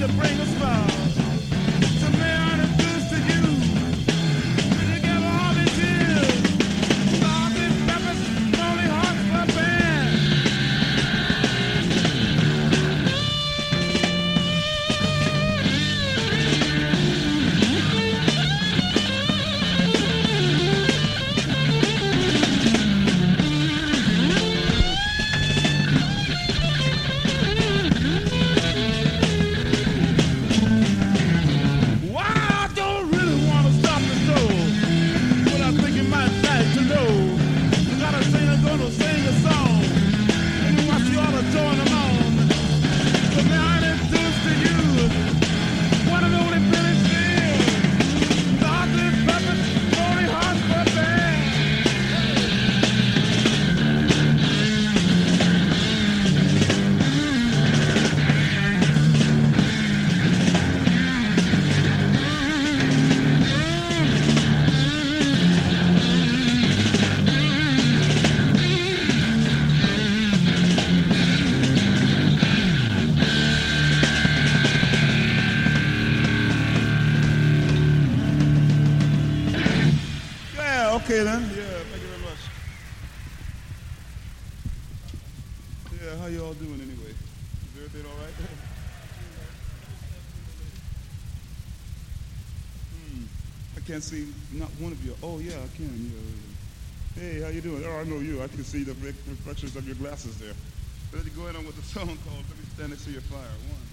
Okay then. Yeah, thank you very much. Yeah, how you all doing anyway? Is everything all right? I can't see not one of you. Oh yeah, I can. Yeah. Hey, how you doing? Oh, I know you. I can see the reflections of your glasses there. Let's go ahead on with the song called "Let Me Stand Next to Your Fire." One.